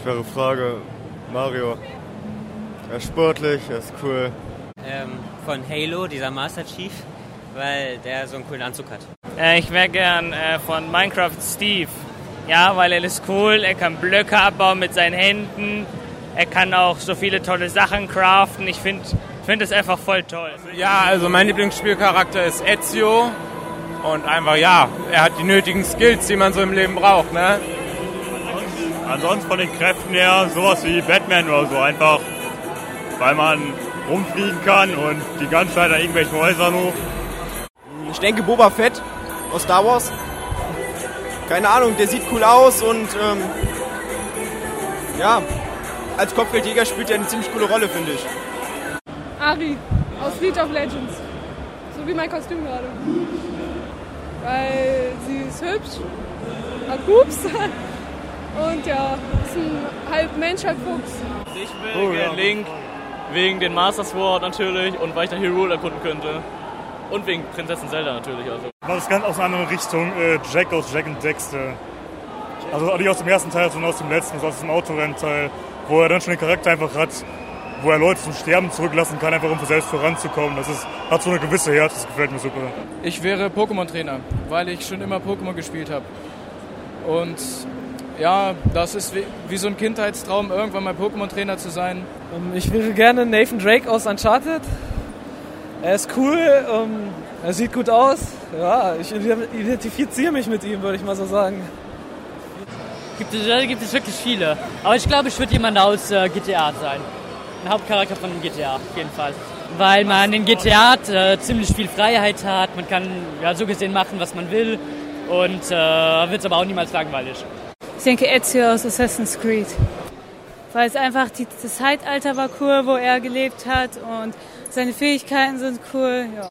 schwere Frage. Mario. Er ist sportlich, er ist cool. Von Halo, dieser Master Chief, weil der so einen coolen Anzug hat. Ich wäre gern von Minecraft Steve. Ja, weil er ist cool, er kann Blöcke abbauen mit seinen Händen. Er kann auch so viele tolle Sachen craften. Ich finde es einfach voll toll. Ja, also mein Lieblingsspielcharakter ist Ezio. Und einfach, ja, er hat die nötigen Skills, die man so im Leben braucht, ne? Ansonsten von den Kräften her sowas wie Batman oder so. Einfach, weil man rumfliegen kann und die ganze Zeit an irgendwelchen Häusern hoch. Ich denke Boba Fett aus Star Wars. Keine Ahnung, der sieht cool aus und ja, als Kopfgeldjäger spielt er eine ziemlich coole Rolle, finde ich. Ari aus League of Legends. So wie mein Kostüm gerade. Weil sie ist hübsch, hat Boobs und ja, ist ein halb Mensch, halb Fuchs. Ich will gerne Link, wegen den Master Sword natürlich und weil ich da Hyrule erkunden könnte. Und wegen Prinzessin Zelda natürlich. Also. Das ist ganz aus einer anderen Richtung. Jack aus Jack and Dexter. Also nicht aus dem ersten Teil, sondern aus dem letzten, also aus dem Autorennteil, wo er dann schon den Charakter einfach hat, wo er Leute zum Sterben zurücklassen kann, einfach um selbst voranzukommen. Hat so eine gewisse Härte, das gefällt mir super. Ich wäre Pokémon-Trainer, weil ich schon immer Pokémon gespielt habe. Und ja, das ist wie so ein Kindheitstraum, irgendwann mal Pokémon-Trainer zu sein. Ich wäre gerne Nathan Drake aus Uncharted. Er ist cool, er sieht gut aus. Ja, ich identifiziere mich mit ihm, würde ich mal so sagen. Gibt es wirklich viele. Aber ich glaube, ich würde jemand aus GTA sein. Ein Hauptcharakter von GTA, auf jeden Fall. Weil man in GTA ziemlich viel Freiheit hat. Man kann ja so gesehen machen, was man will. Und wird es aber auch niemals langweilig. Ich denke Ezio aus Assassin's Creed. Weil es einfach, das Zeitalter war cool, wo er gelebt hat und seine Fähigkeiten sind cool. Ja.